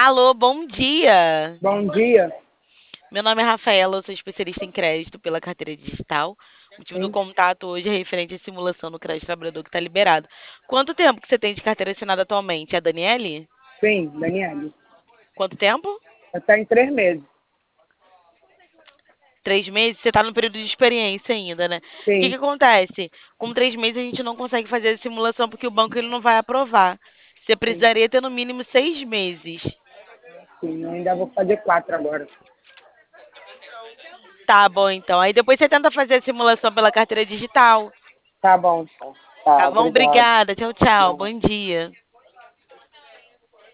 Alô, bom dia. Bom dia. Meu nome é Rafaela, eu sou especialista em crédito pela carteira digital. O motivo do Sim, contato hoje é referente à simulação no crédito trabalhador que está liberado. Quanto tempo que você tem de carteira assinada atualmente? É a Daniele? sim, Daniele. Quanto tempo? Está em 3 meses. 3 meses? Você está no período de experiência ainda, né? O que que Sim, acontece? Com 3 meses a gente não consegue fazer a simulação porque o banco ele não vai aprovar. Você sim, precisaria ter no mínimo 6 meses. sim. Eu ainda vou fazer 4 agora. Tá bom, então. Aí depois você tenta fazer a simulação pela carteira digital. Tá bom, então. Tá, Tá bom? obrigado. Obrigada. Tchau, tchau. Bom dia.